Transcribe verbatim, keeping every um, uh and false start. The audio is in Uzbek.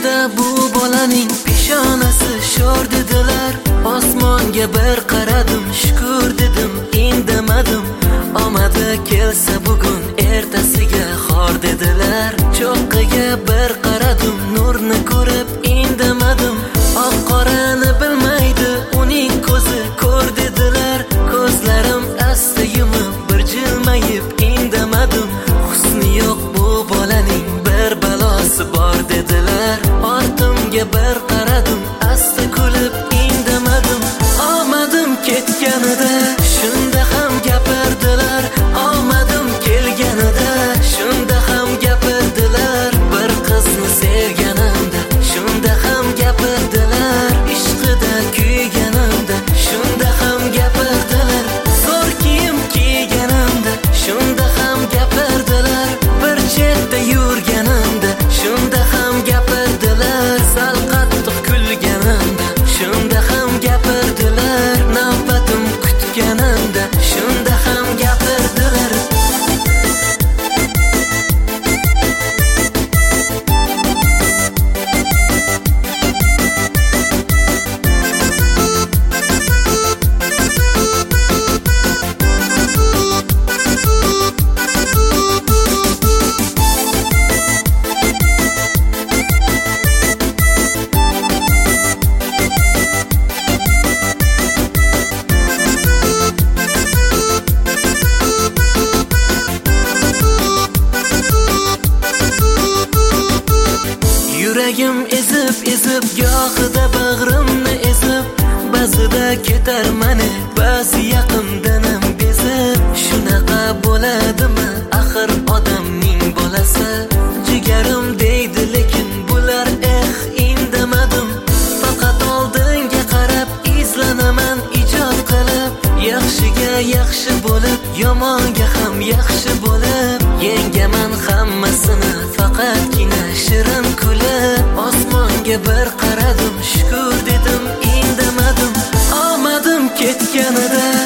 Yoshida bu bolaning peshonasi sho'r dedilar. Osmonga bir qaradim, shukr dedim, indamadim. Omadi kelsa bugun ertasiga xor dedilar. Cho'qqiga bir qaradim, nurni ko'rib indamadim. Oq qorani bilmaydi uning ko'zi, ko'r dedilar. Ko'zlarim asta yumib bir jilmayib indamadim. Husni yo'q bu bolaning, bir balosi bor dedilar. Ortimga bir qaradim, asta kulib indamadim. Omadim ketganida shunda ham gapirdilar. Omadim kelganida shunda ham gapirdilar. Bir qizni sevganimda shunda ham gapirdilar. Ishqida kuyganimda shunda ham gapirdilar. Zo'r kiyim kiyganimda shunda ham gapirdilar. Bir chetda yurganimda shunda ham gapirdilar. Sal qattiq kulganimda shunda ham gapirdilar. Navbatim kutganimda shunda ham gapirdilar. Yuragim ezib ezib, gohida bag'rimni ezib, ba'zida ketar mani, ba'zi yaqindanam bezib. Shunaqa bo'ladimi axir odamning bolasi? Jigarim deydi lekin bular eh indamadim. Faqat oldinga qarab izlanaman ijod qilib, yaxshiga yaxshi bo'lib, yomonga ham yaxshi bo'lib. Yengaman hammasini faqatgina shirin kulib. Osmonga bir qaradim, shukr dedim, indamadim. Omadim ketganida